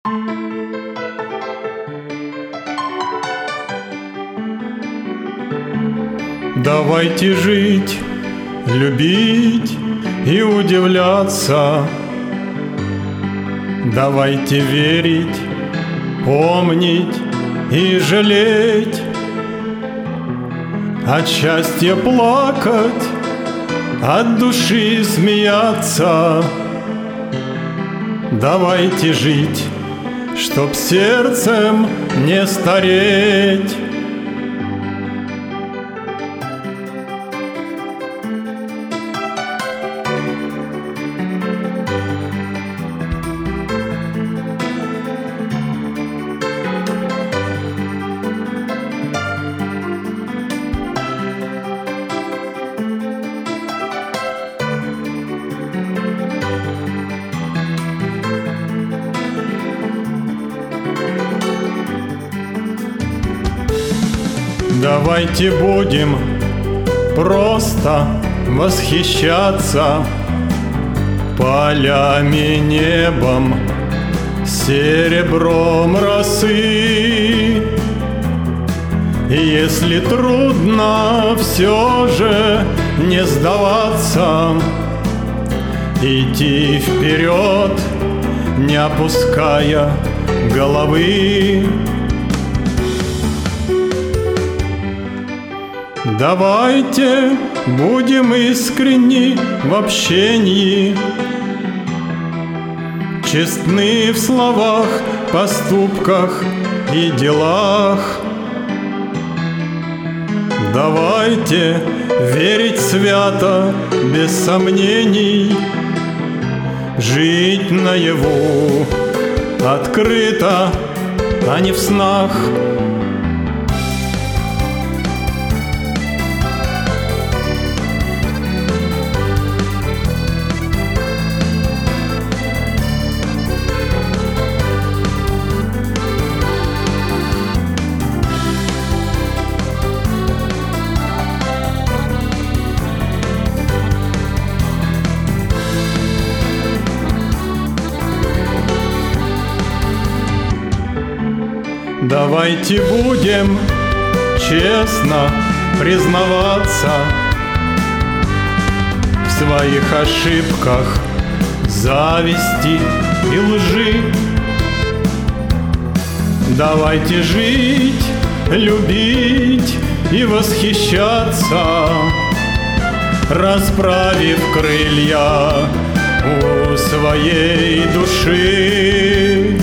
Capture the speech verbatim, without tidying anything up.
Давайте жить, любить и удивляться. Давайте верить, помнить и жалеть. От счастья плакать, от души смеяться. Давайте жить, чтоб сердцем не стареть. Давайте будем просто восхищаться полями, небом, серебром росы. И если трудно, все же не сдаваться, идти вперед, не опуская головы. Давайте будем искренни в общении, честны в словах, поступках и делах. Давайте верить свято, без сомнений, жить наяву, открыто, а не в снах. Давайте будем честно признаваться в своих ошибках, зависти и лжи. Давайте жить, любить и восхищаться, расправив крылья у своей души.